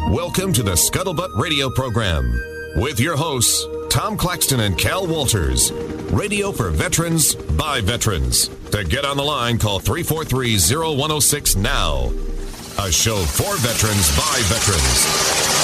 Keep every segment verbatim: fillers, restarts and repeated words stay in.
Welcome to the Scuttlebutt Radio Program with your hosts, Tom Claxton and Cal Walters. Radio for veterans, by veterans. To get on the line, call three four three, zero one zero six now. A show for veterans, by veterans.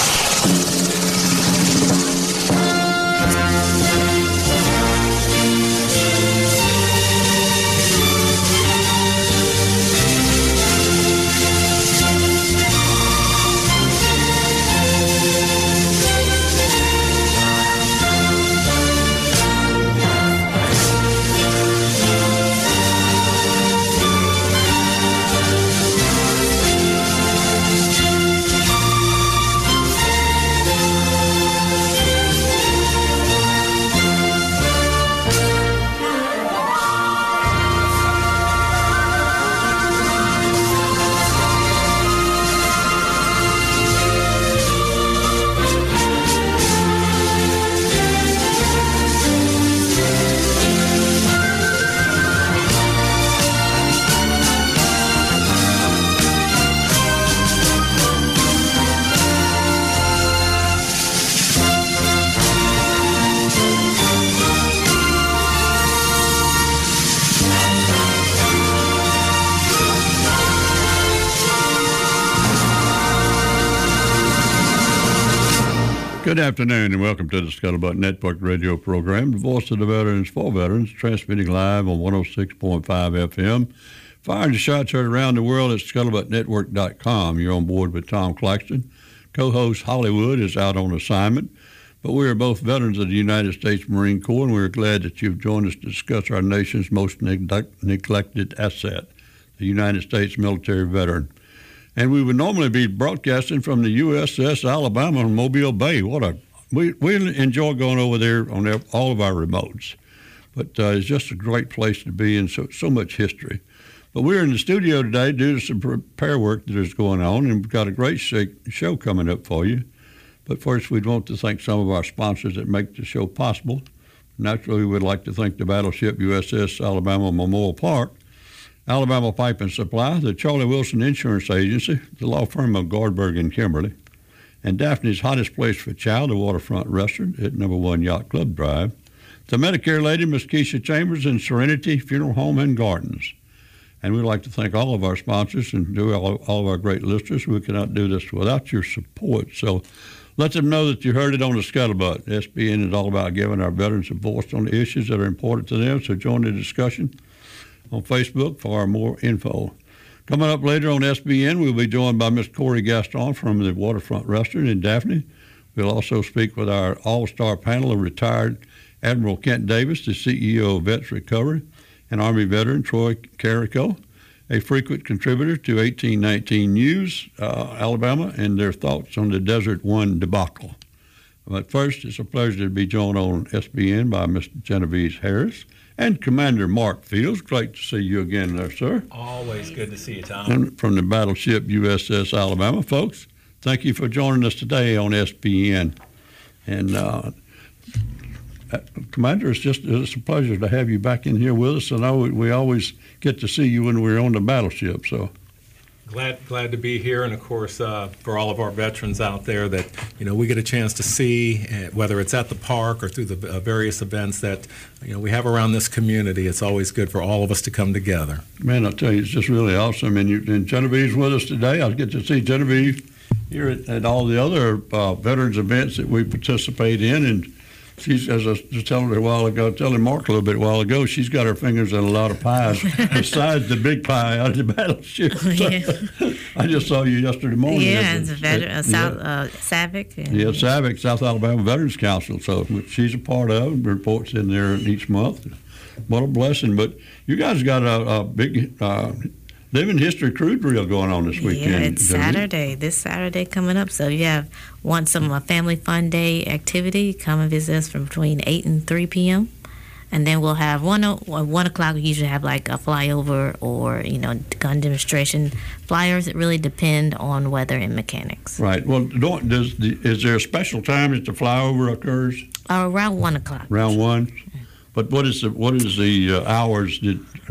Good afternoon and welcome to the Scuttlebutt Network radio program, the voice of the veterans for veterans, transmitting live on one oh six point five F M. Firing the shots heard around the world at scuttlebutt network dot com. You're on board with Tom Claxton. Co-host Hollywood is out on assignment, but we are both veterans of the United States Marine Corps, and we're glad that you've joined us to discuss our nation's most neglect- neglected asset, the United States military veteran. And we would normally be broadcasting from the U S S Alabama in Mobile Bay. What a we we enjoy going over there on their, all of our remotes, but uh, it's just a great place to be and so so much history. But we're in the studio today due to some repair work that is going on, and we've got a great show coming up for you. But first, we'd want to thank some of our sponsors that make the show possible. Naturally, we'd like to thank the battleship U S S Alabama Memorial Park, Alabama Pipe and Supply, the Charlie Wilson Insurance Agency, the law firm of Gardberg and Kimberly, and Daphne's hottest place for chow, the Waterfront Restaurant at number one Yacht Club Drive, the Medicare lady, Miss Keisha Chambers, and Serenity Funeral Home and Gardens. And we'd like to thank all of our sponsors and do all, all of our great listeners. We cannot do this without your support. So let them know that you heard it on the Scuttlebutt. S B N is all about giving our veterans a voice on the issues that are important to them, so join the discussion on Facebook for more info. Coming up later on S B N, we'll be joined by Miss Corey Gaston from the Waterfront Restaurant in Daphne. We'll also speak with our all-star panel of retired Admiral Kent Davis, the C E O of Vets Recovery, and Army veteran Troy Carrico, a frequent contributor to eighteen nineteen News, uh, Alabama, and their thoughts on the Desert One debacle. But first, it's a pleasure to be joined on S B N by Mister Genevieve Harris and Commander Mark Fields. Great to see you again there, sir. Always good to see you, Tom. And from the battleship U S S Alabama, folks, thank you for joining us today on S B N. And uh, Commander, it's just it's a pleasure to have you back in here with us. I know we always get to see you when we're on the battleship, so. Glad glad to be here, and of course, uh, for all of our veterans out there that, you know, we get a chance to see, uh, whether it's at the park or through the uh, various events that, you know, we have around this community. It's always good for all of us to come together. Man, I'll tell you, it's just really awesome. And, you, and Genevieve's with us today. I get to see Genevieve here at, at all the other uh, veterans events that we participate in, and she's, as I was telling her a while ago, telling Mark a little bit a while ago, she's got her fingers in a lot of pies besides the big pie out of the battleship. Yeah. I just saw you yesterday morning. Yeah, it's a veteran, uh, South, yeah. uh, SAVIC. And, yeah, SAVIC, South Alabama Veterans Council, so which she's a part of, reports in there each month. What a blessing. But you guys got a, a big uh, Living History Crew Drill going on this weekend. Yeah, it's Saturday, this Saturday coming up. So you have want some uh, family fun day activity, come and visit us from between eight and three p.m. And then we'll have one, one o'clock, we usually have like a flyover or, you know, gun demonstration. Flyers, it really depend on weather and mechanics. Right. Well, don't, does the, is there a special time that the flyover occurs? Uh, around one o'clock. Around one? But what is the, what is the uh, hours that...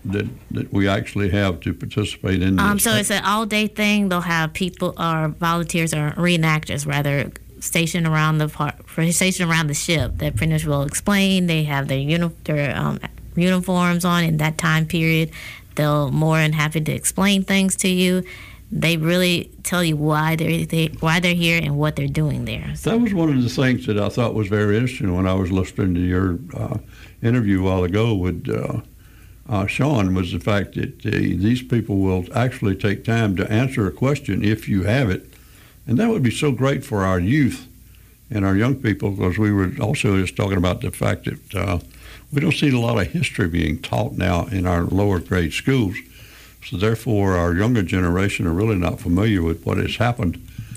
that, that we actually have to participate in this? Um, so it's an all-day thing. They'll have people or volunteers or reenactors, rather, stationed around the park, stationed around the ship that pretty much will explain. They have their, uni- their um, uniforms on in that time period. They'll more than happy to explain things to you. They really tell you why they're they, why they're here and what they're doing there. So. That was one of the things that I thought was very interesting when I was listening to your uh, interview a while ago with uh, uh, Sean, was the fact that uh, these people will actually take time to answer a question if you have it. And that would be so great for our youth and our young people, because we were also just talking about the fact that uh, we don't see a lot of history being taught now in our lower grade schools. So therefore, our younger generation are really not familiar with what has happened,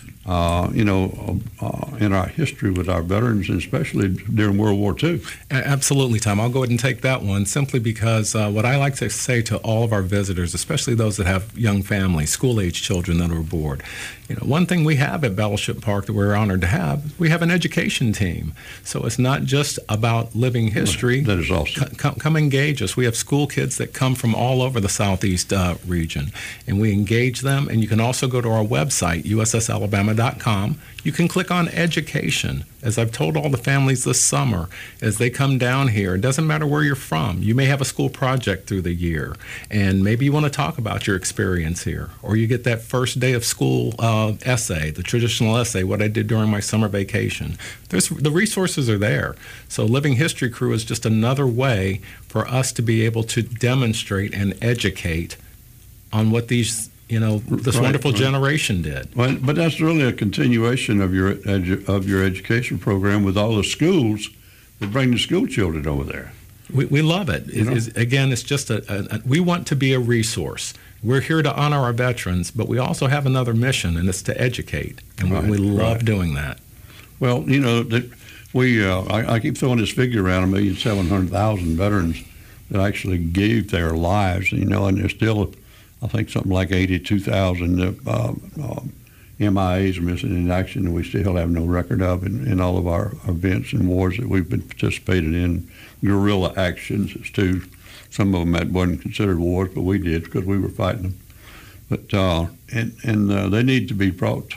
uh, you know, uh, in our history with our veterans, and especially during World War Two. Absolutely, Tom. I'll go ahead and take that one, simply because uh, what I like to say to all of our visitors, especially those that have young families, school-age children that are aboard, you know, one thing we have at Battleship Park that we're honored to have, we have an education team. So it's not just about living history. That is awesome. Come, come engage us. We have school kids that come from all over the Southeast uh, region, and we engage them. And you can also go to our website, U S S Alabama dot com. You can click on education. As I've told all the families this summer, as they come down here, it doesn't matter where you're from. You may have a school project through the year, and maybe you want to talk about your experience here, or you get that first day of school uh, essay, the traditional essay, what I did during my summer vacation. There's, the resources are there. So Living History Crew is just another way for us to be able to demonstrate and educate on what these you know, this right, wonderful right. generation did. Well, but that's really a continuation of your edu- of your education program with all the schools that bring the school children over there. We, we love it. It is, again, it's just a, a, a, we want to be a resource. We're here to honor our veterans, but we also have another mission, and it's to educate, and right, we, we love right. doing that. Well, you know, that we uh, I, I keep throwing this figure around, a million seven hundred thousand veterans that actually gave their lives, you know, and there's still, I think, something like eighty-two thousand uh, uh, M I As, missing in action, that we still have no record of in, in all of our events and wars that we've been participating in. Guerrilla actions, it's too. Some of them that wasn't considered wars, but we did because we were fighting them. But uh, and and uh, they need to be brought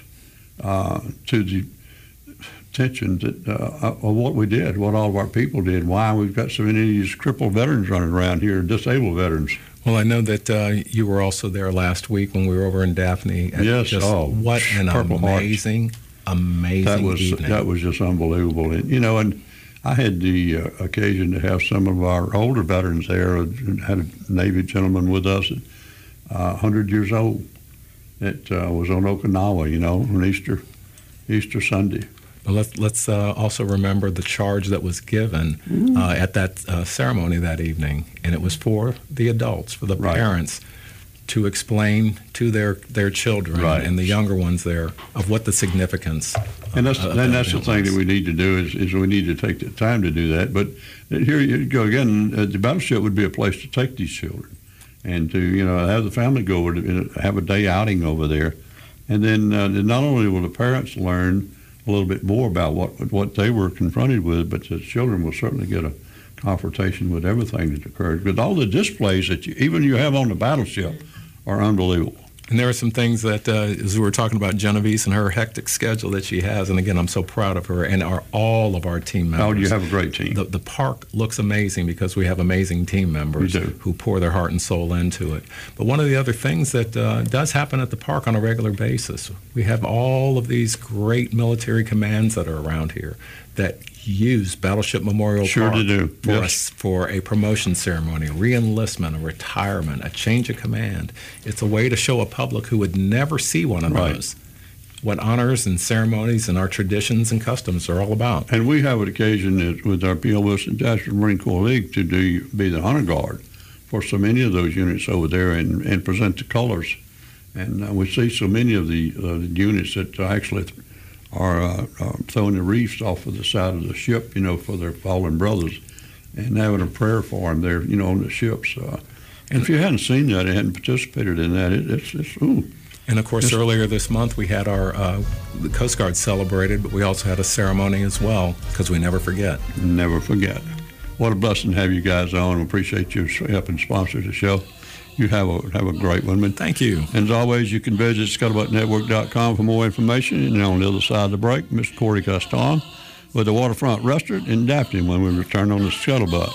uh, to the attention that uh, of what we did, what all of our people did, why we've got so many of these crippled veterans running around here, disabled veterans. Well, I know that uh, you were also there last week when we were over in Daphne. Yes. Just oh, what an amazing, Hearts. amazing that was, evening. That was just unbelievable. And, you know, and I had the uh, occasion to have some of our older veterans there. I had a Navy gentleman with us, at, uh, one hundred years old, that uh, was on Okinawa, you know, on Easter, Easter Sunday. Well, let's let's uh, also remember the charge that was given uh, at that uh, ceremony that evening, and it was for the adults, for the right. parents, to explain to their, their children right. and the younger ones there of what the significance. And that's uh, and that's the thing was. that we need to do is, is we need to take the time to do that. But here you go again. Uh, the battleship would be a place to take these children, and to you know have the family go over to have a day outing over there, and then uh, not only will the parents learn a little bit more about what what they were confronted with, but the children will certainly get a confrontation with everything that occurred. Because all the displays that you, even you have on the battleship are unbelievable. And there are some things that, uh, as we were talking about Genevieve and her hectic schedule that she has, and again, I'm so proud of her and our, all of our team members. Oh, you have a great team. The, the park looks amazing because we have amazing team members who pour their heart and soul into it. But one of the other things that uh, does happen at the park on a regular basis, we have all of these great military commands that are around here that use Battleship Memorial sure Park to do. For, yes. a, for a promotion ceremony, a re-enlistment, a retirement, a change of command. It's a way to show a public who would never see one of right. those what honors and ceremonies and our traditions and customs are all about. And we have an occasion with our P L Wilson Jasper Marine Corps League to do be the honor guard for so many of those units over there and, and present the colors. And uh, we see so many of the, uh, the units that actually th- are uh, uh, throwing the wreaths off of the side of the ship, you know, for their fallen brothers, and having a prayer for them there, you know, on the ships. Uh, and if you hadn't seen that, and hadn't participated in that, it, it's, it's ooh. And of course, it's, earlier this month we had our uh, the Coast Guard celebrated, but we also had a ceremony as well, because we never forget. Never forget. what a blessing to have you guys on. We appreciate you helping sponsor the show. You have a have a great one. Man. Thank you. And as always, you can visit scuttlebutt network dot com for more information. And on the other side of the break, Mister Corey Caston with the Waterfront Restaurant in Daphne when we return on the Scuttlebutt.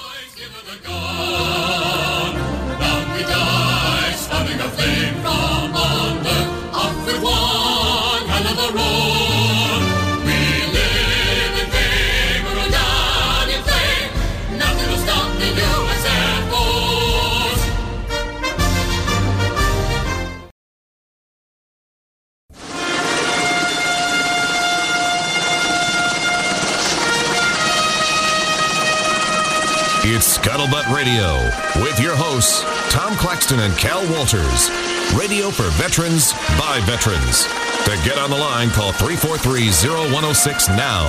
It's Scuttlebutt Radio with your hosts, Tom Claxton and Cal Walters. Radio for veterans, by veterans. To get on the line, call three four three, zero one zero six now.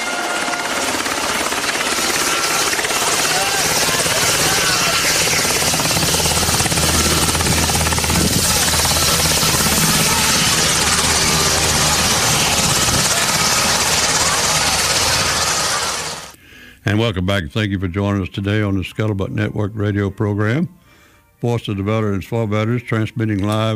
And welcome back. Thank you for joining us today on the Scuttlebutt Network radio program. Voice of the Veterans for Veterans, transmitting live.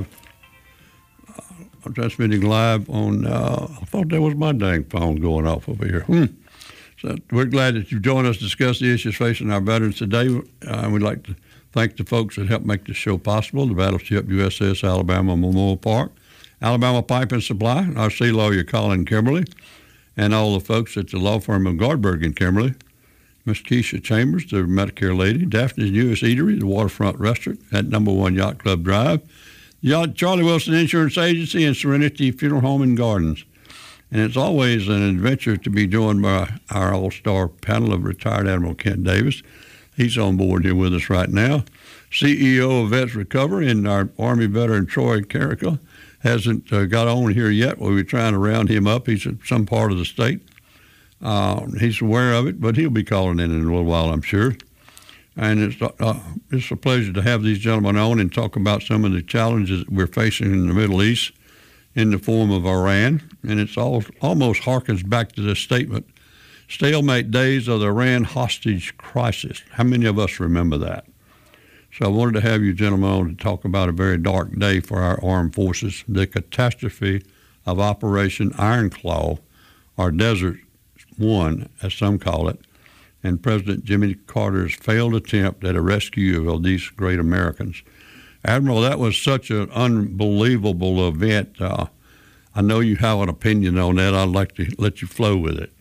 Uh, transmitting live on, uh, I thought that was my dang phone going off over here. Hmm. So we're glad that you've joined us to discuss the issues facing our veterans today. Uh, we'd like to thank the folks that helped make this show possible, the Battleship U S S Alabama Memorial Park, Alabama Pipe and Supply, our sea lawyer Colin Kimberly, and all the folks at the law firm of Gardberg and Kimberly, Miss Keisha Chambers, the Medicare lady, Daphne's Newest Eatery, the Waterfront Restaurant at Number One Yacht Club Drive, the Charlie Wilson Insurance Agency, and Serenity Funeral Home and Gardens. And it's always an adventure to be joined by our all-star panel of retired Admiral Kent Davis. He's on board here with us right now. C E O of Vets Recovery, and our Army veteran Troy Carrico hasn't uh, got on here yet. We'll be trying to round him up. He's at some part of the state. Uh, he's aware of it, but he'll be calling in in a little while, I'm sure. And it's uh, it's a pleasure to have these gentlemen on and talk about some of the challenges that we're facing in the Middle East in the form of Iran. And it's all almost harkens back to this statement, stalemate days of the Iran hostage crisis. How many of us remember that? So I wanted to have you gentlemen on to talk about a very dark day for our armed forces, the catastrophe of Operation Iron Claw, or Desert One, as some call it, and President Jimmy Carter's failed attempt at a rescue of these great Americans. Admiral, that was such an unbelievable event. Uh, I know you have an opinion on that. I'd like to let you flow with it.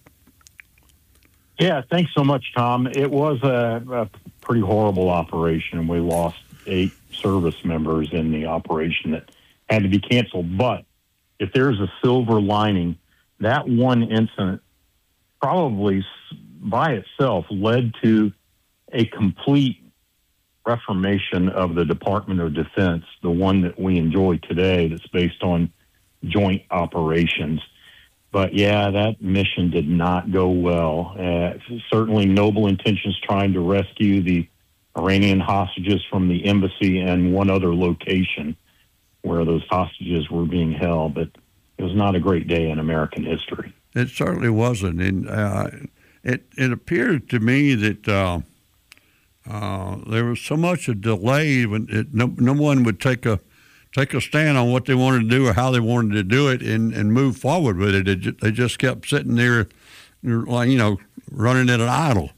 Yeah, thanks so much, Tom. It was a, a pretty horrible operation. We lost eight service members in the operation that had to be canceled. But if there's a silver lining, that one incident probably by itself led to a complete reformation of the Department of Defense, the one that we enjoy today that's based on joint operations. But yeah, that mission did not go well. Uh, certainly noble intentions trying to rescue the Iranian hostages from the embassy and one other location where those hostages were being held, but it was not a great day in American history. It certainly wasn't. And uh, it, it appeared to me that uh, uh, there was so much a delay when it, no, no one would take a take a stand on what they wanted to do or how they wanted to do it and, and move forward with it. it. They just kept sitting there, like, you know, running at an idle.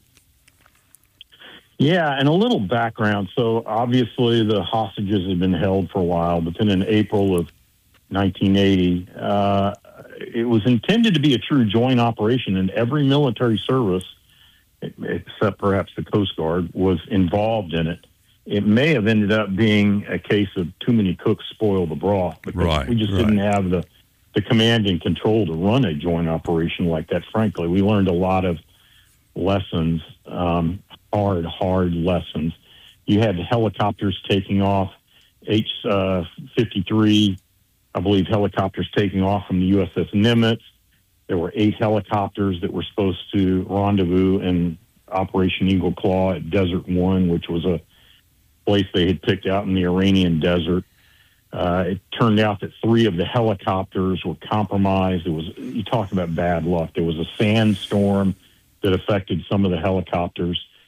Yeah, and a little background. So obviously the hostages had been held for a while, but then in April of nineteen eighty, uh, it was intended to be a true joint operation, and every military service, except perhaps the Coast Guard, was involved in it. It may have ended up being a case of too many cooks spoil the broth, because right, we just right. didn't have the, the command and control to run a joint operation like that, frankly. We learned a lot of lessons, um, hard, hard lessons. You had helicopters taking off, H fifty-three, I believe, helicopters taking off from the U S S Nimitz. There were eight helicopters that were supposed to rendezvous in Operation Eagle Claw at Desert One, which was a place they had picked out in the Iranian desert. Uh, it turned out that three of the helicopters were compromised. It was, you talked about bad luck. There was a sandstorm that affected some of the helicopters.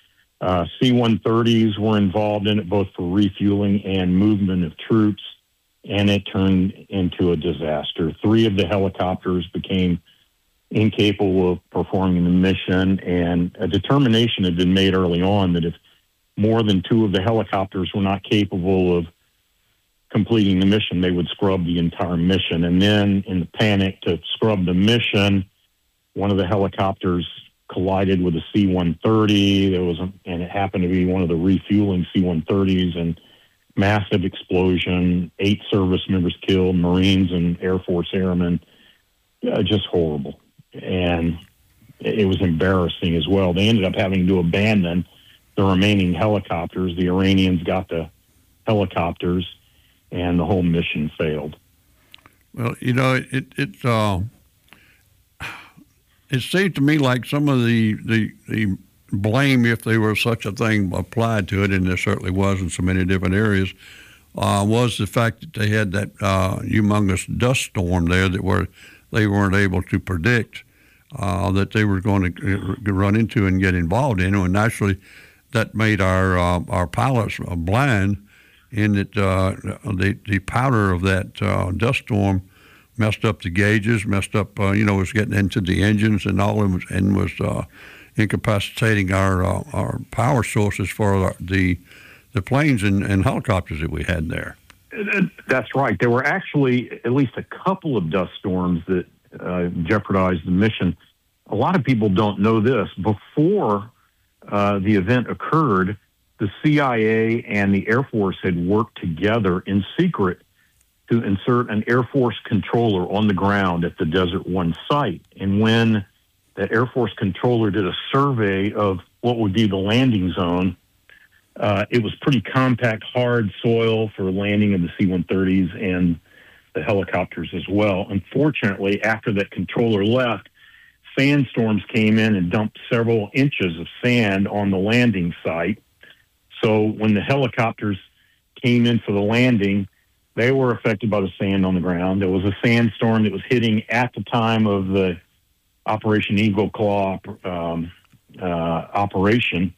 Uh, C one thirties were involved in it both for refueling and movement of troops, and it turned into a disaster. Three of the helicopters became incapable of performing the mission, and a determination had been made early on that if more than two of the helicopters were not capable of completing the mission, they would scrub the entire mission. And then in the panic to scrub the mission, one of the helicopters collided with a C one thirty. There was, a, and it happened to be one of the refueling C one thirties, and massive explosion, eight service members killed, Marines and Air Force airmen. Uh, just horrible. And it was embarrassing as well. They ended up having to abandon the remaining helicopters. The Iranians got the helicopters, and the whole mission failed. Well, you know, it it uh, it seemed to me like some of the, the the blame, if there were such a thing applied to it, and there certainly was in so many different areas, uh, was the fact that they had that uh, humongous dust storm there that were they weren't able to predict uh, that they were going to run into and get involved in, and naturally that made our uh, our pilots blind. In that uh, the the powder of that uh, dust storm messed up the gauges, messed up uh, you know was getting into the engines and all, and was, and was uh, incapacitating our uh, our power sources for the the planes and, and helicopters that we had there. That's right. There were actually at least a couple of dust storms that uh, jeopardized the mission. A lot of people don't know this. Before uh, the event occurred, the C I A and the Air Force had worked together in secret to insert an Air Force controller on the ground at the Desert One site. And when the Air Force controller did a survey of what would be the landing zone, uh, it was pretty compact, hard soil for landing of the C one thirties and the helicopters as well. Unfortunately, after that controller left, sandstorms came in and dumped several inches of sand on the landing site. So when the helicopters came in for the landing, they were affected by the sand on the ground. There was a sandstorm that was hitting at the time of the Operation Eagle Claw um, uh, operation.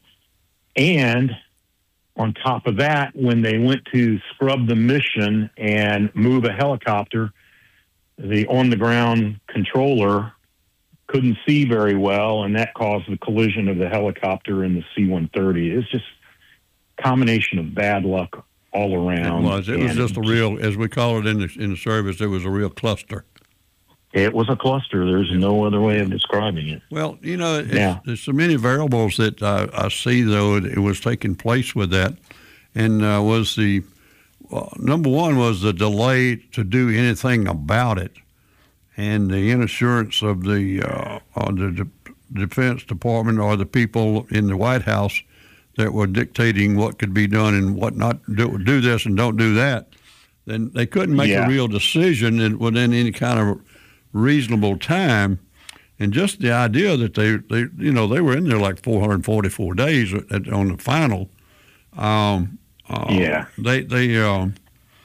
And on top of that, when they went to scrub the mission and move a helicopter, the on-the-ground controller couldn't see very well, and that caused the collision of the helicopter and the C one thirty. It's just combination of bad luck all around. It was. It was just a real, as we call it in the in the service, it was a real cluster. It was a cluster. There's no other way of describing it. Well, you know, it's, yeah. there's so many variables that I, I see, though, it was taking place with that. And uh, was the, well, number one was the delay to do anything about it, and the inassurance of the, uh, of the De- Defense Department or the people in the White House that were dictating what could be done and what not, do, do this and don't do that. Then they couldn't make yeah. a real decision within any kind of reasonable time. And just the idea that they, they you know, they were in there like four hundred forty-four days at, on the final. Um, uh, yeah. They, they, um,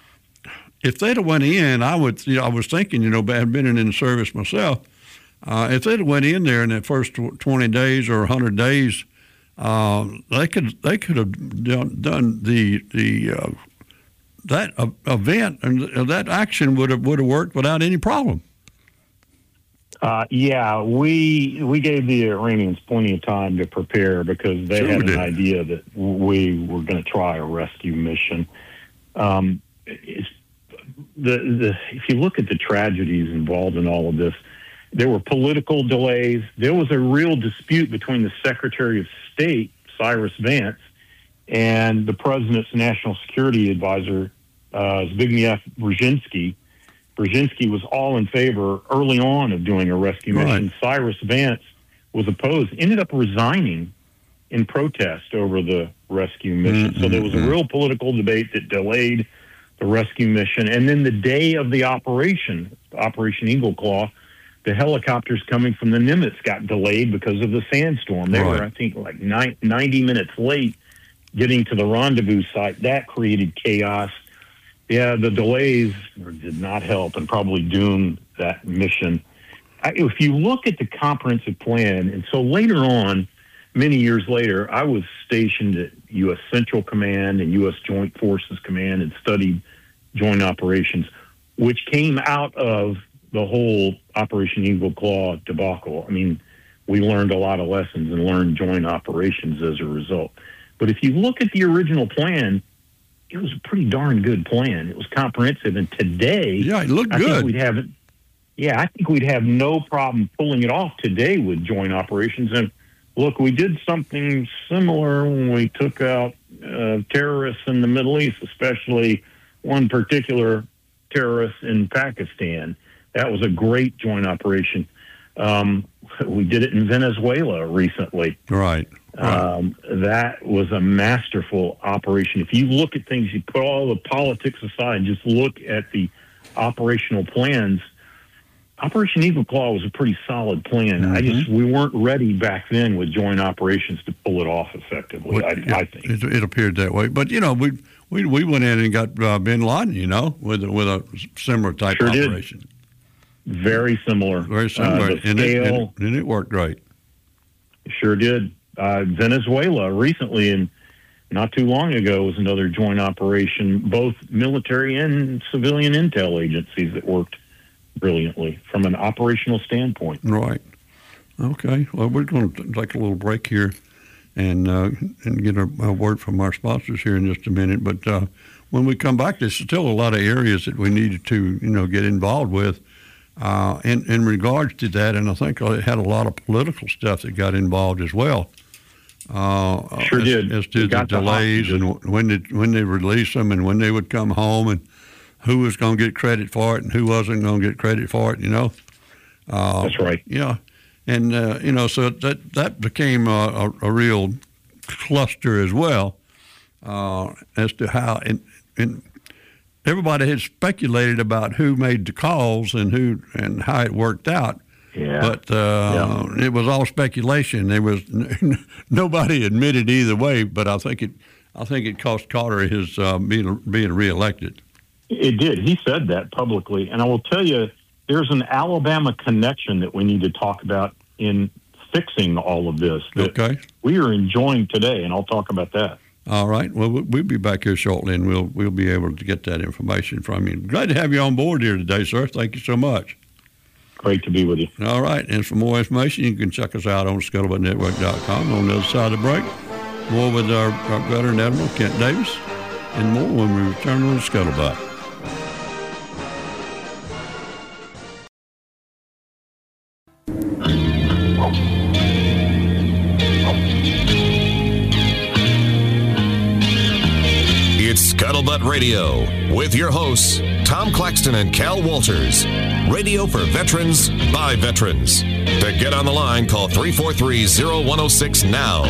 if they'd have went in, I would, you know, I was thinking, you know, I've been in the service myself. Uh, if they'd have went in there in that first twenty days or one hundred days, uh, they could, they could have done, done the, the, uh, that uh, event and that action would have, would have worked without any problem. Uh, yeah, we we gave the Iranians plenty of time to prepare because they sure had an did. idea that we were going to try a rescue mission. Um, it's, the the if you look at the tragedies involved in all of this, there were political delays. There was a real dispute between the Secretary of State, Cyrus Vance, and the President's National Security Advisor, uh, Zbigniew Brzezinski. Brzezinski was all in favor early on of doing a rescue mission. Right. Cyrus Vance was opposed, ended up resigning in protest over the rescue mission. Mm-hmm. So there was a real political debate that delayed the rescue mission. And then the day of the operation, Operation Eagle Claw, the helicopters coming from the Nimitz got delayed because of the sandstorm. They right. were, I think, like ninety minutes late getting to the rendezvous site. That created chaos. Yeah, the delays did not help and probably doomed that mission. If you look at the comprehensive plan, and so later on, many years later, I was stationed at U S Central Command and U S Joint Forces Command and studied joint operations, which came out of the whole Operation Eagle Claw debacle. I mean, we learned a lot of lessons and learned joint operations as a result. But if you look at the original plan, it was a pretty darn good plan. It was comprehensive, and today, yeah, it looked I good. Think we'd have, yeah, I think we'd have no problem pulling it off today with joint operations. And look, we did something similar when we took out uh, terrorists in the Middle East, especially one particular terrorist in Pakistan. That was a great joint operation. Um, we did it in Venezuela recently. Right. right. Um, that was a masterful operation. If you look at things, you put all the politics aside and just look at the operational plans. Operation Eagle Claw was a pretty solid plan. Mm-hmm. I just we weren't ready back then with joint operations to pull it off effectively. Well, I, yeah, I think it, it appeared that way. But you know, we we we went in and got uh, Bin Laden, you know, with with a similar type sure operation. Did. Very similar. Very similar, uh, and, scale, it, and, and it worked great. Sure did. Uh, Venezuela recently, and not too long ago, was another joint operation. Both military and civilian intel agencies that worked brilliantly from an operational standpoint. Right. Okay. Well, we're going to take a little break here and uh, and get a, a word from our sponsors here in just a minute. But uh, when we come back, there's still a lot of areas that we needed to, you know, get involved with uh, in, in regards to that. And I think it had a lot of political stuff that got involved as well. Uh, sure as, did. As to the delays and when did, when they release them and when they would come home and who was going to get credit for it and who wasn't going to get credit for it, you know. Uh, That's right. Yeah. And, uh, you know, so that that became a, a, a real cluster as well uh, as to how and, and everybody had speculated about who made the calls and who and how it worked out. Yeah. But uh, yeah. it was all speculation. There was n- nobody admitted either way. But I think it, I think it cost Carter his uh, being being reelected. It did. He said that publicly, and I will tell you, there's an Alabama connection that we need to talk about in fixing all of this. That okay. We are enjoying today, and I'll talk about that. All right. Well, we'll be back here shortly, and we'll we'll be able to get that information from you. Glad to have you on board here today, sir. Thank you so much. Great to be with you. All right. And for more information, you can check us out on scuttlebutt network dot com. On the other side of the break, more with our, our veteran Admiral Kent Davis, and more when we return on the Scuttlebutt. It's Scuttlebutt Radio with your hosts, Tom Claxton and Cal Walters. Radio for veterans, by veterans. To get on the line, call three four three, zero one zero six now.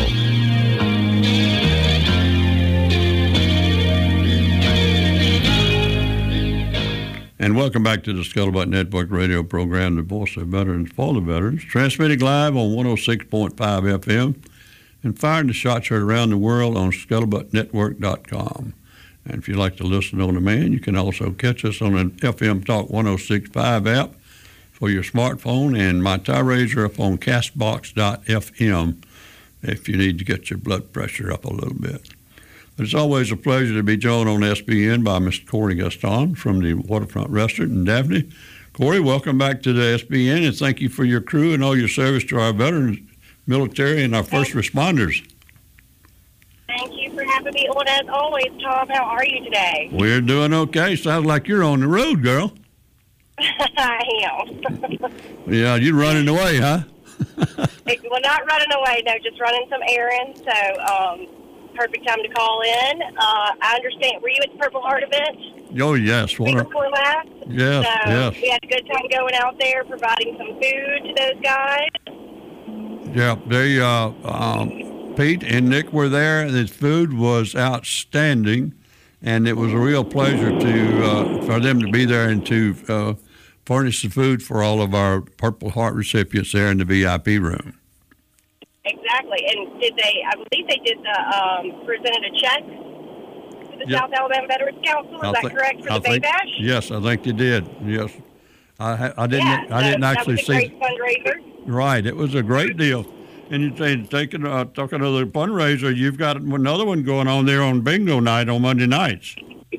And welcome back to the Scuttlebutt Network radio program, the voice of veterans for the veterans, transmitting live on one oh six point five F M and firing the shots heard around the world on scuttlebutt network dot com. And if you'd like to listen on demand, you can also catch us on an F M Talk one oh six point five app for your smartphone and my tirades are up on castbox dot F M if you need to get your blood pressure up a little bit. But it's always a pleasure to be joined on S B N by Mister Corey Gaston from the Waterfront Restaurant in Daphne. Corey, welcome back to the S B N, and thank you for your crew and all your service to our veterans, military, and our first responders. Thank you for having me on as always, Tom. How are you today? We're doing okay. Sounds like you're on the road, girl. I am. Yeah, you're running away, huh? Well, not running away, no, just running some errands. So, um, perfect time to call in. Uh, I understand. Were you at the Purple Heart event? Oh, yes. Week What before last? Yes, so yes. We had a good time going out there, providing some food to those guys. Yeah, they, uh, um, Pete and Nick were there. The food was outstanding, and it was a real pleasure to uh, for them to be there and to uh, furnish the food for all of our Purple Heart recipients there in the V I P room. Exactly. And did they, I believe they did the, um, presented a check to the Yep. South Alabama Veterans Council. Is I that think- correct for I the Bay think- Bash? Yes, I think they did. Yes, I ha- I didn't Yeah, I didn't that, actually that was a see. great fundraiser. Right, it was a great deal, And you're saying, taking, uh, talking of the fundraiser, you've got another one going on there on bingo night on Monday nights.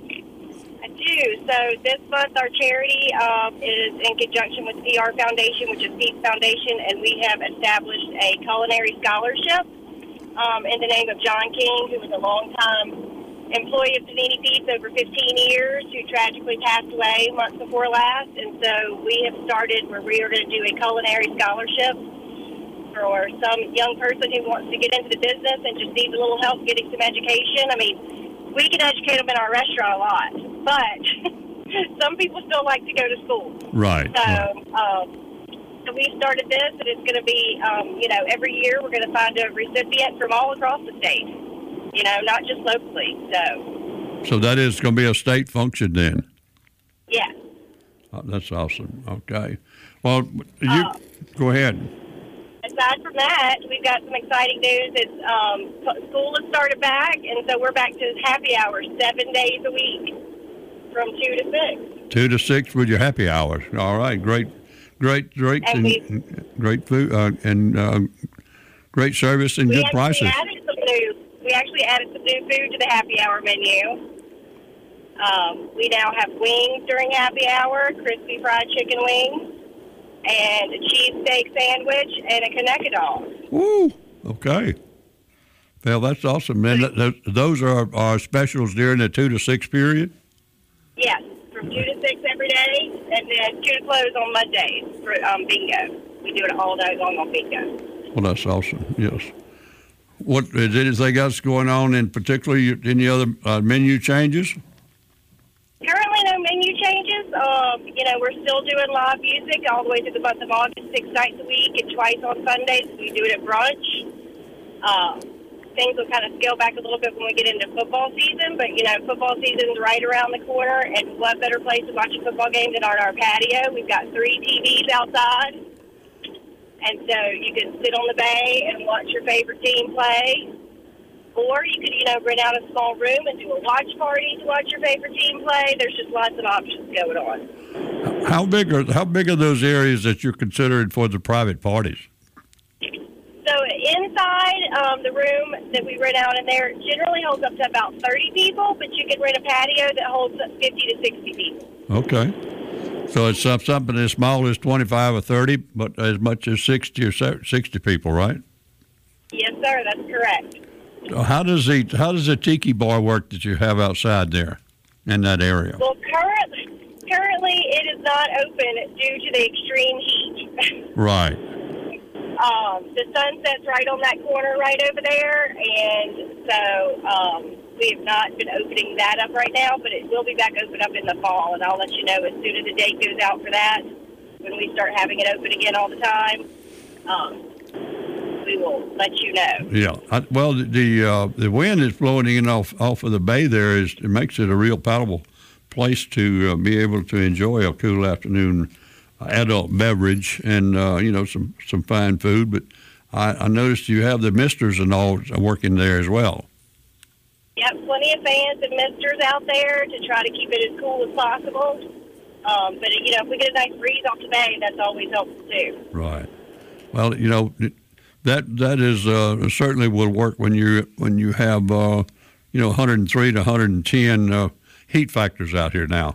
I do. So this month our charity um, is in conjunction with P R Foundation, which is Pete's Foundation, and we have established a culinary scholarship um, in the name of John King, who was a longtime employee of Panini Pete's over fifteen years, who tragically passed away months before last. And so we have started where we are going to do a culinary scholarship for some young person who wants to get into the business and just needs a little help getting some education. I mean, we can educate them in our restaurant a lot, but some people still like to go to school. Right. So, right. Um, so we started this, and it's going to be, um, you know, every year we're going to find a recipient from all across the state. You know, not just locally. So. So that is going to be a state function then. Yeah. Oh, that's awesome. Okay. Well, you uh, go ahead. Aside from that, we've got some exciting news. It's um, school has started back, and so we're back to happy hours seven days a week, from two to six. Two to six with your happy hours. All right. Great, great, great, and, and great food uh, and uh, great service and good prices. Added some new. We actually added some new food to the happy hour menu. Um, we now have wings during happy hour, crispy fried chicken wings, and a cheesesteak sandwich, and a Kaneka dog. Woo! Okay. Well, that's awesome, man. Th- those are our specials during the two to six period? Yes, from two to six every day, and then two to close on Mondays for um, bingo. We do it all day long on bingo. Well, that's awesome, yes. What is anything else going on in particular? Any other uh, menu changes? Currently, no menu changes. Um, you know, we're still doing live music all the way through the month of August, six nights a week, and twice on Sundays. We do it at brunch. Um, things will kind of scale back a little bit when we get into football season, but you know, football season's right around the corner, and what better place to watch a football game than on our patio? We've got three T Vs outside. And so you can sit on the bay and watch your favorite team play. Or you could, you know, rent out a small room and do a watch party to watch your favorite team play. There's just lots of options going on. How big are how big are those areas that you're considering for the private parties? So inside um, the room that we rent out in there generally holds up to about thirty people, but you can rent a patio that holds fifty to sixty people. Okay. So it's something as small as twenty-five or thirty, but as much as sixty or sixty people, right? Yes, sir. That's correct. So how does the how does the tiki bar work that you have outside there in that area? Well, currently, currently it is not open due to the extreme heat. Right. Um, the sun sets right on that corner right over there, and so um, we have not been opening that up right now, but it will be back open up in the fall, and I'll let you know as soon as the date goes out for that, when we start having it open again all the time. Um, we will let you know. Yeah. I, well, the the, uh, the wind is blowing in off off of the bay there. Is it makes it a real palatable place to uh, be able to enjoy a cool afternoon adult beverage and uh, you know some some fine food. But I, I noticed you have the misters and all working there as well. Yep, plenty of fans and misters out there to try to keep it as cool as possible. Um, but you know, if we get a nice breeze off the bay, that's always helpful too. Right. Well, you know that that is uh, certainly will work when you when you have uh, you know one hundred three to one hundred ten uh, heat factors out here now.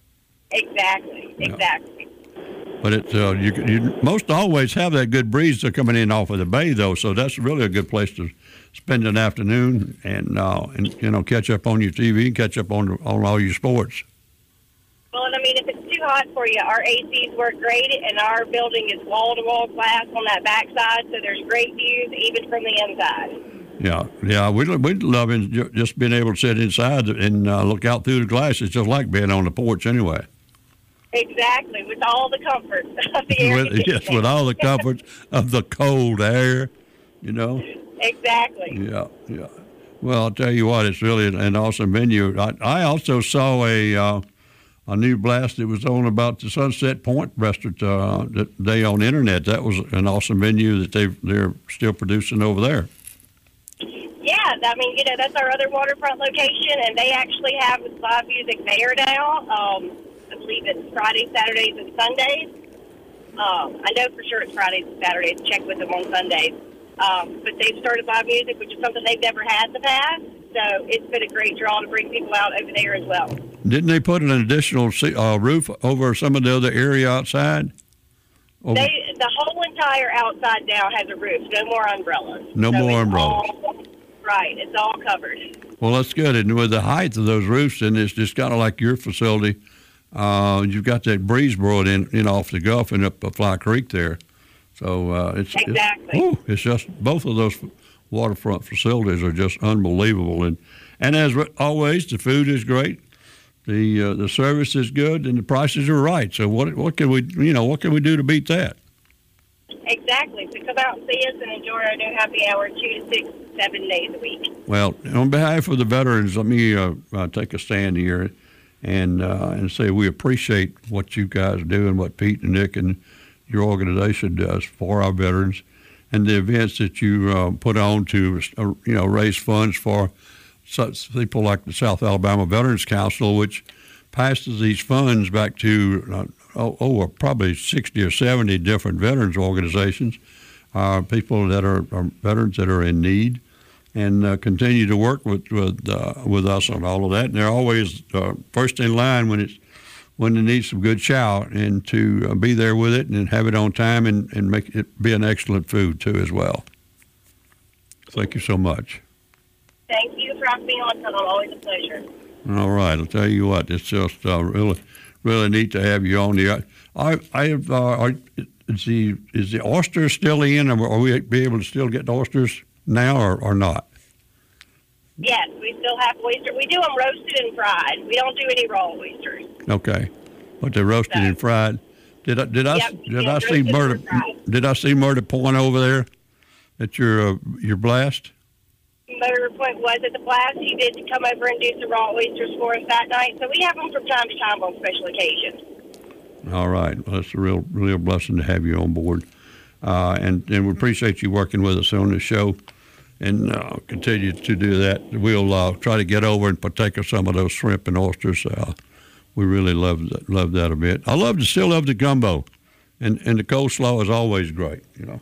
Exactly. Exactly. Yeah. But it uh, you, you most always have that good breeze coming in off of the bay, though, so that's really a good place to spend an afternoon and uh, and you know catch up on your T V and catch up on on all your sports. Well, and I mean, if it's too hot for you, our A Cs work great, and our building is wall-to-wall glass on that backside, so there's great views even from the inside. Yeah, yeah, we we love it, just being able to sit inside and uh, look out through the glass. It's just like being on the porch anyway. Exactly, with all the comforts of the air with, yes, with all the comforts of the cold air, you know. Exactly. Yeah, yeah. Well, I'll tell you what, it's really an awesome venue. I, I also saw a uh, a new blast that was on about the Sunset Point restaurant uh, that day on the internet. That was an awesome venue that they they're still producing over there. Yeah, I mean, you know, that's our other waterfront location, and they actually have live music there now. Um, I believe it's Fridays, Saturdays, and Sundays. Um, I know for sure it's Fridays and Saturdays. Check with them on Sundays. Um, but they've started live music, which is something they've never had in the past. So it's been a great draw to bring people out over there as well. Didn't they put an additional uh, roof over some of the other area outside? Over... They, the whole entire outside now has a roof. No more umbrellas. No so more umbrellas. All, right. It's all covered. Well, that's good. And with the height of those roofs, and it's just kind of like your facility, uh, you've got that breeze blowing in, in off the Gulf and up Fly Creek there. So uh, it's, exactly. it's, whew, it's just both of those waterfront facilities are just unbelievable. And, and as always, the food is great. The uh, the service is good and the prices are right. So what what can we you know what can we do to beat that? Exactly. So come out and see us and enjoy our new happy hour two to six, seven days a week. Well, on behalf of the veterans, let me uh, uh, take a stand here and uh, and say we appreciate what you guys do and what Pete and Nick and your organization does for our veterans, and the events that you uh, put on to uh, you know raise funds for such people like the South Alabama Veterans Council, which passes these funds back to uh, oh, oh probably sixty or seventy different veterans organizations, uh, people that are, are veterans that are in need, and uh, continue to work with with uh, with us on all of that. And they're always uh, first in line when it's when they need some good chow, and to uh, be there with it and have it on time and, and make it be an excellent food too as well. Thank you so much. Thank you for having me on, Tom. Always a pleasure. All right, I'll tell you what, it's just uh, really, really neat to have you on the. I, I have. Uh, are, is the is the oyster still in, or are we be able to still get oysters now, or, or not? Yes, we still have oyster. We do them roasted and fried. We don't do any raw oysters. Okay, but they're roasted so, and fried. Did I did I yep, did I see Murder did I see Murder Point over there at your uh, your blast? Murder Point was at the blast. He did come over and do some raw oysters for us that night. So we have them from time to time on special occasions. All right. Well, it's a real, real blessing to have you on board. Uh, and, and we appreciate you working with us on the show, and uh, continue to do that. We'll uh, try to get over and partake of some of those shrimp and oysters. Uh, we really love that, love that a bit. I love to still love the gumbo, and, and the coleslaw is always great, you know.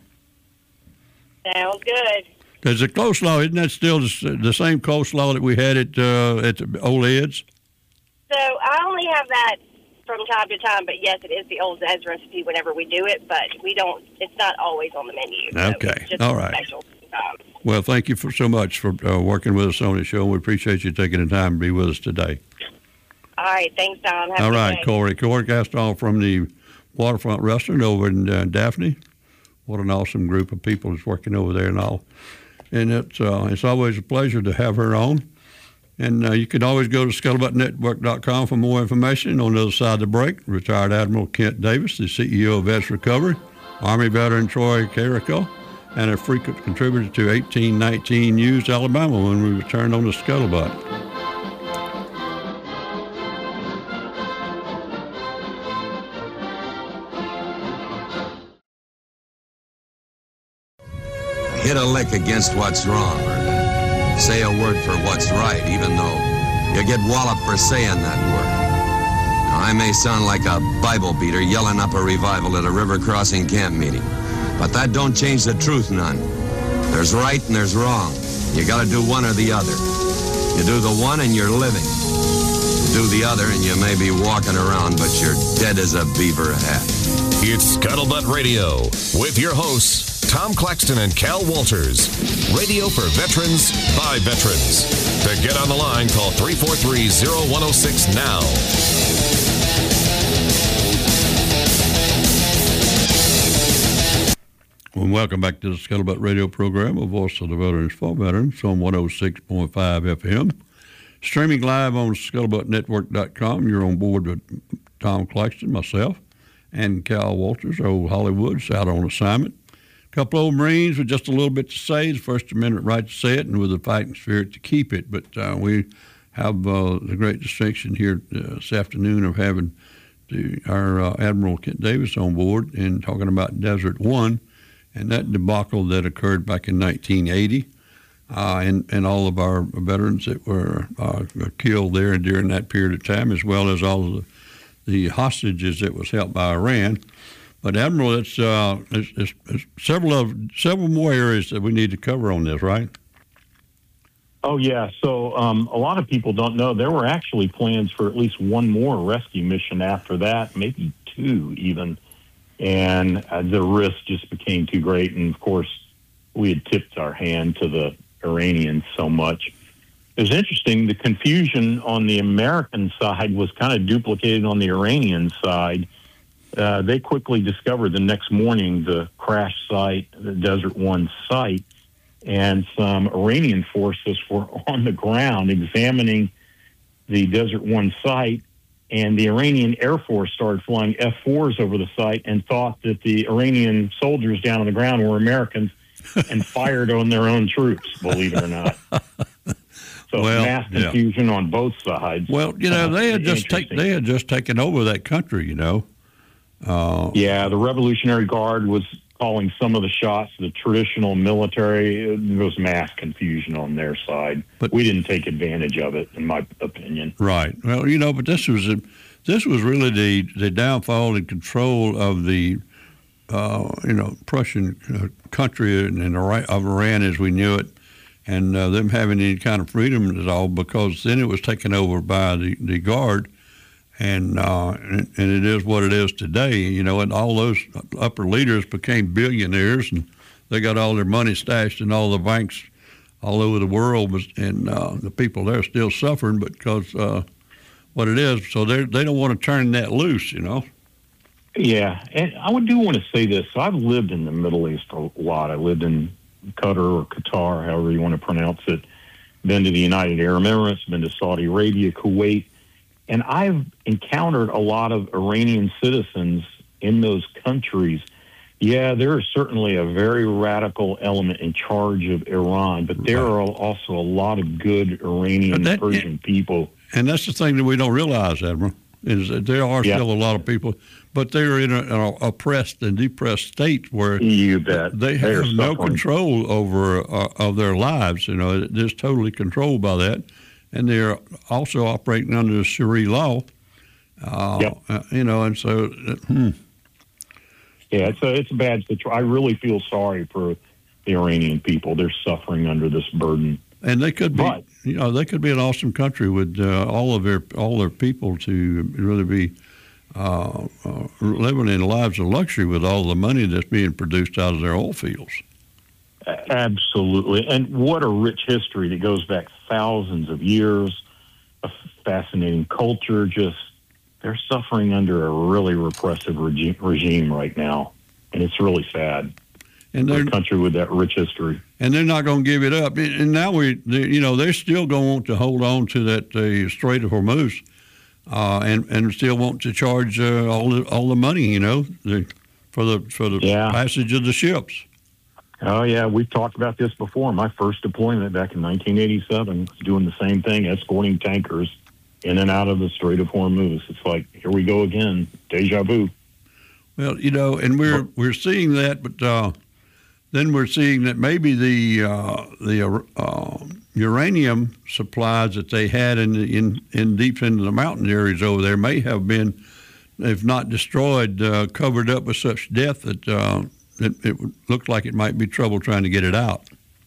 Sounds good. Because the coleslaw, isn't that still the, the same coleslaw that we had at uh, at the Old Ed's? So I only have that from time to time, but yes, it is the Old Ed's recipe whenever we do it, but we don't, it's not always on the menu. So okay, just all right. Special times. Well, thank you for so much for uh, working with us on the show. We appreciate you taking the time to be with us today. All right, thanks, Tom. Have all a good right, day. Corey. Corey Gaston from the Waterfront Restaurant over in uh, Daphne. What an awesome group of people is working over there and all. And it's, uh, it's always a pleasure to have her on. And uh, you can always go to scuttlebutt network dot com for more information. On the other side of the break, retired Admiral Kent Davis, the C E O of Vets Recovery, Army veteran Troy Carrico, and a frequent contributor to eighteen nineteen News Alabama when we return on the Scuttlebutt. Hit a lick against what's wrong, or say a word for what's right, even though you get walloped for saying that word. Now, I may sound like a Bible beater yelling up a revival at a river crossing camp meeting, but that don't change the truth none. There's right and there's wrong. You gotta do one or the other. You do the one and you're living. You do the other and you may be walking around, but you're dead as a beaver hat. It's Scuttlebutt Radio with your hosts, Tom Claxton and Cal Walters. Radio for veterans, by veterans. To get on the line, call three four three, zero one zero six now. Well, welcome back to the Scuttlebutt Radio program, a voice of the veterans for veterans on one oh six point five F M. Streaming live on scuttlebutt network dot com. You're on board with Tom Claxton, myself, and Cal Walters, old Hollywood's out on assignment. Couple old Marines with just a little bit to say, the First Amendment right to say it, and with a fighting spirit to keep it. But uh, we have uh, the great distinction here uh, this afternoon of having the, our uh, Admiral Kent Davis on board and talking about Desert One and that debacle that occurred back in nineteen eighty, uh, and, and all of our veterans that were uh, killed there during that period of time, as well as all of the, the hostages that was held by Iran. But Admiral, it's, uh, it's, it's, it's several of several more areas that we need to cover on this, right? Oh, yeah. So um, a lot of people don't know there were actually plans for at least one more rescue mission after that, maybe two even. And uh, the risk just became too great. And, of course, we had tipped our hand to the Iranians so much. It was interesting. The confusion on the American side was kind of duplicated on the Iranian side. Uh, they quickly discovered the next morning the crash site, the Desert One site, and some Iranian forces were on the ground examining the Desert One site, and the Iranian Air Force started flying F fours over the site and thought that the Iranian soldiers down on the ground were Americans and fired on their own troops, believe it or not. So well, mass confusion yeah. on both sides. Well, you know, uh, they had just take, they had just taken over that country, you know. Uh, yeah, the Revolutionary Guard was calling some of the shots. The traditional military, there was mass confusion on their side. But we didn't take advantage of it, in my opinion. Right. Well, you know, but this was a, this was really the the downfall and control of the uh, you know Prussian country and, and of Iran as we knew it, and uh, them having any kind of freedom at all, because then it was taken over by the the Guard. And, uh, and and it is what it is today, you know, and all those upper leaders became billionaires, and they got all their money stashed in all the banks all over the world, and uh, the people there are still suffering because uh, what it is. So they they don't want to turn that loose, you know. Yeah, and I do want to say this. I've lived in the Middle East a lot. I lived in Qatar or Qatar, however you want to pronounce it. Been to the United Arab Emirates, been to Saudi Arabia, Kuwait. And I've encountered a lot of Iranian citizens in those countries. Yeah, there is certainly a very radical element in charge of Iran, but there are also a lot of good Iranian that, Persian people. And that's the thing that we don't realize, Admiral, is that there are yeah. still a lot of people, but they're in an oppressed and depressed state where you bet. they have they no control over uh, of their lives. You know, it is totally controlled by that. And they're also operating under the Sharia law, uh, yep. uh, you know, and so, uh, hmm. Yeah, it's a, it's a bad situation. I really feel sorry for the Iranian people. They're suffering under this burden. And they could be, but, you know, they could be an awesome country with uh, all of their all their people to really be uh, uh, living in lives of luxury with all the money that's being produced out of their oil fields. Absolutely. And what a rich history that goes back thousands of years, a fascinating culture. Just, they're suffering under a really repressive regime, regime right now. And it's really sad. And they're a country with that rich history. And they're not going to give it up. And now we, you know, they're still going to want to hold on to that uh, Strait of Hormuz uh, and, and still want to charge uh, all, the, all the money, you know, the, for the, for the yeah. passage of the ships. Oh, yeah, we've talked about this before. My first deployment back in nineteen eighty-seven was doing the same thing, escorting tankers in and out of the Strait of Hormuz. It's like, here we go again, deja vu. Well, you know, and we're we're seeing that, but uh, then we're seeing that maybe the uh, the uh, uranium supplies that they had in, in in deep into the mountain areas over there may have been, if not destroyed, uh, covered up with such death that uh, it, it looked like it might be trouble trying to get it out.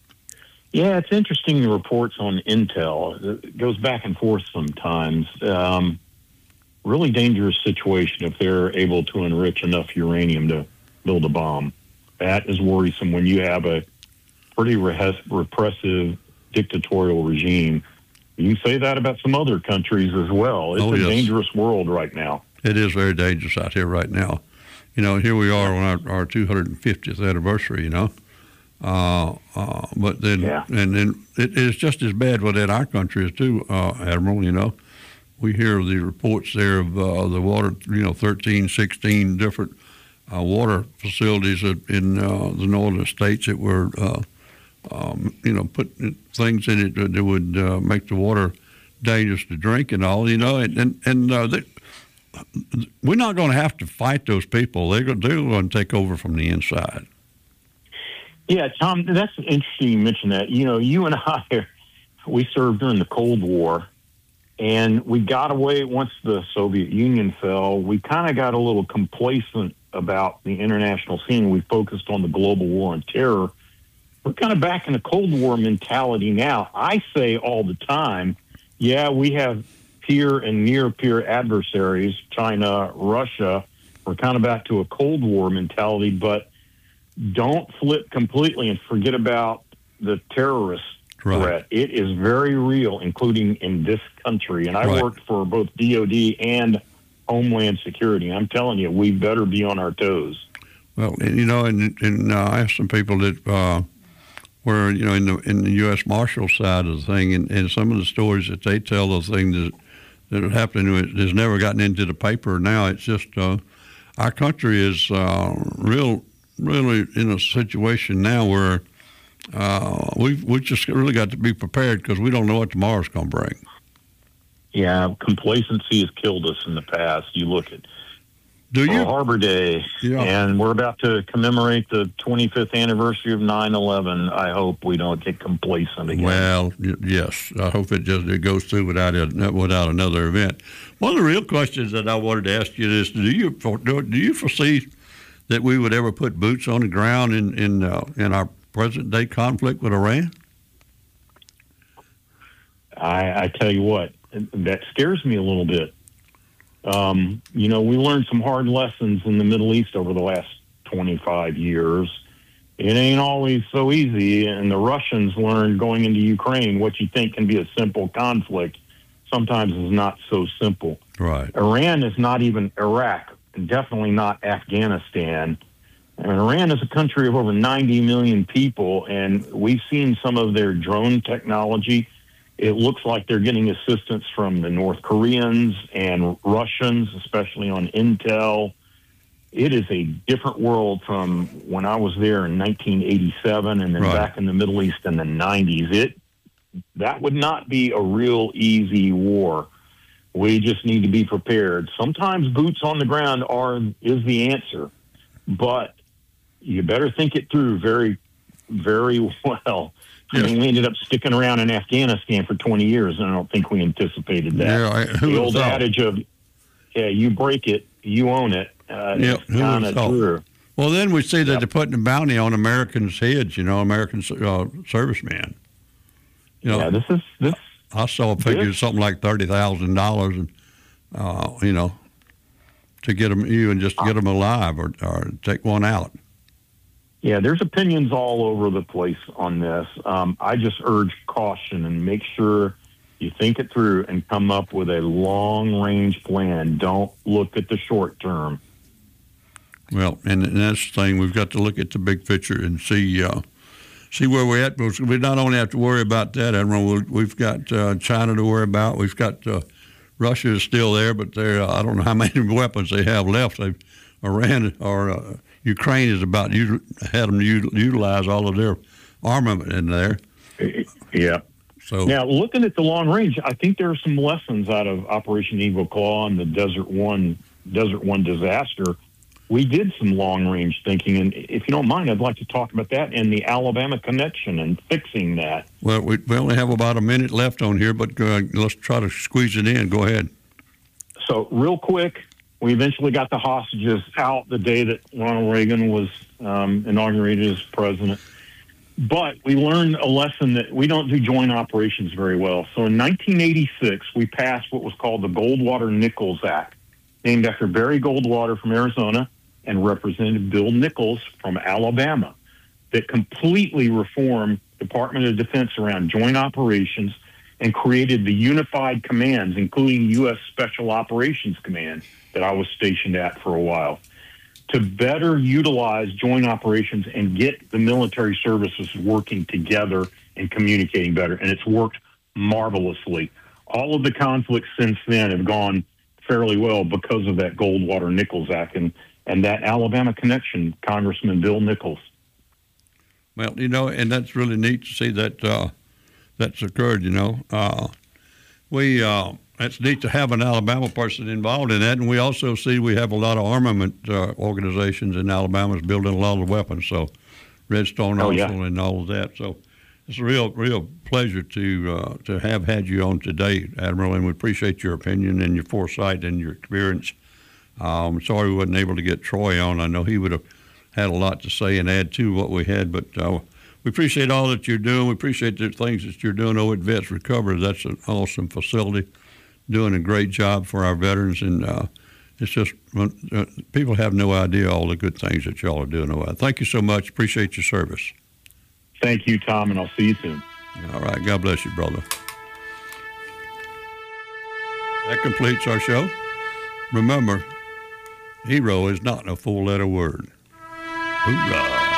Yeah, it's interesting, the reports on intel. It goes back and forth sometimes. Um, really dangerous situation if they're able to enrich enough uranium to build a bomb. That is worrisome when you have a pretty re- repressive dictatorial regime. You can say that about some other countries as well. It's oh, a yes. dangerous world right now. It is very dangerous out here right now. You know, here we are on our, our two hundred fiftieth anniversary, you know. Uh, uh, but then, yeah. and then it is just as bad within our country as too, uh, Admiral, you know. We hear the reports there of uh, the water, you know, thirteen, sixteen different uh, water facilities in uh, the northern states that were, uh, um, you know, putting things in it that would uh, make the water dangerous to drink and all, you know. And, and, and uh, they, we're not going to have to fight those people. They're going, they're going to take over from the inside. Yeah, Tom, that's interesting you mentioned that. You know, you and I, we served during the Cold War, and we got away once the Soviet Union fell. We kind of got a little complacent about the international scene. We focused on the global war on terror. We're kind of back in a Cold War mentality now. I say all the time, yeah, we have peer and near peer adversaries, China, Russia. We're kind of back to a Cold War mentality, but don't flip completely and forget about the terrorist right. threat. It is very real, including in this country. And I right. worked for both D O D and Homeland Security. I'm telling you, we better be on our toes. Well, and, you know, and, and uh, I asked some people that uh, were, you know, in the in the U S Marshal side of the thing, and, and some of the stories that they tell, those things that that have happened, has never gotten into the paper. Now it's just uh, our country is uh, real, really in a situation now where uh, we've we just really got to be prepared because we don't know what tomorrow's going to bring. Yeah, complacency has killed us in the past. You look at Do you? Pearl Harbor Day, Yeah. and we're about to commemorate the twenty-fifth anniversary of nine eleven. I hope we don't get complacent again. Well, y- yes. I hope it just it goes through without a, without another event. One of the real questions that I wanted to ask you is: Do you do you foresee that we would ever put boots on the ground in in uh, in our present day conflict with Iran? I, I tell you what, that scares me a little bit. Um, you know, we learned some hard lessons in the Middle East over the last twenty-five years. It ain't always so easy, and the Russians learned going into Ukraine what you think can be a simple conflict sometimes is not so simple. Right. Iran is not even Iraq, and definitely not Afghanistan. And Iran is a country of over ninety million people, and we've seen some of their drone technology. It looks like they're getting assistance from the North Koreans and Russians, especially on intel. It is a different world from when I was there in nineteen eighty-seven and then Right. back in the Middle East in the nineties. It that would not be a real easy war. We just need to be prepared. Sometimes boots on the ground are is the answer, but you better think it through very, very well. I mean, we ended up sticking around in Afghanistan for twenty years, and I don't think we anticipated that. Yeah, I- who the would've old thought? adage of, yeah, you break it, you own it, uh, Yeah, it's who would've kind of thought? true. Well, then we see that Yep. they're putting a bounty on Americans' heads. You know, American uh, servicemen. You know, Yeah, this is this. I saw a figure This- something like thirty thousand dollars, and uh, you know, to get them, even just to get them alive or, or take one out. Yeah, there's opinions all over the place on this. Um, I just urge caution and make sure you think it through and come up with a long-range plan. Don't look at the short term. Well, and, and that's the thing. We've got to look at the big picture and see uh, see where we're at. We not only have to worry about that, Admiral. We've got uh, China to worry about. We've got uh, Russia is still there, but they're, uh, I don't know how many weapons they have left. They've Iran or uh, Ukraine is about you had them u- utilize all of their armament in there. Yeah. So Now, looking at the long range, I think there are some lessons out of Operation Eagle Claw and the Desert One Desert One disaster. We did some long range thinking, and if you don't mind, I'd like to talk about that and the Alabama connection and fixing that. well, we, we only have about a minute left on here, but uh, let's try to squeeze it in. Go ahead. So, real quick, we eventually got the hostages out the day that Ronald Reagan was um, inaugurated as president. But we learned a lesson that we don't do joint operations very well. So in nineteen eighty-six, we passed what was called the Goldwater-Nichols Act, named after Barry Goldwater from Arizona and Representative Bill Nichols from Alabama, that completely reformed Department of Defense around joint operations and created the unified commands, including U S Special Operations Command that I was stationed at for a while, to better utilize joint operations and get the military services working together and communicating better. And it's worked marvelously. All of the conflicts since then have gone fairly well because of that Goldwater-Nichols Act and, and that Alabama connection, Congressman Bill Nichols. Well, you know, and that's really neat to see that uh, that's occurred. You know, uh, we uh, it's neat to have an Alabama person involved in that, and we also see we have a lot of armament uh, organizations in Alabama that's building a lot of weapons. So, Redstone Oh, also yeah. and all of that. So, it's a real, real pleasure to uh, to have had you on today, Admiral, and we appreciate your opinion and your foresight and your experience I'm sorry we wasn't able to get Troy on. I know he would have had a lot to say and add to what we had, but uh, we appreciate all that you're doing. We appreciate the things that you're doing over at Vets Recovery. That's an awesome facility, doing a great job for our veterans, and uh, it's just uh, people have no idea all the good things that y'all are doing. Thank you so much. Appreciate your service. Thank you, Tom, and I'll see you soon. All right. God bless you, brother. That completes our show. Remember, hero is not a four-letter word. Hoorah.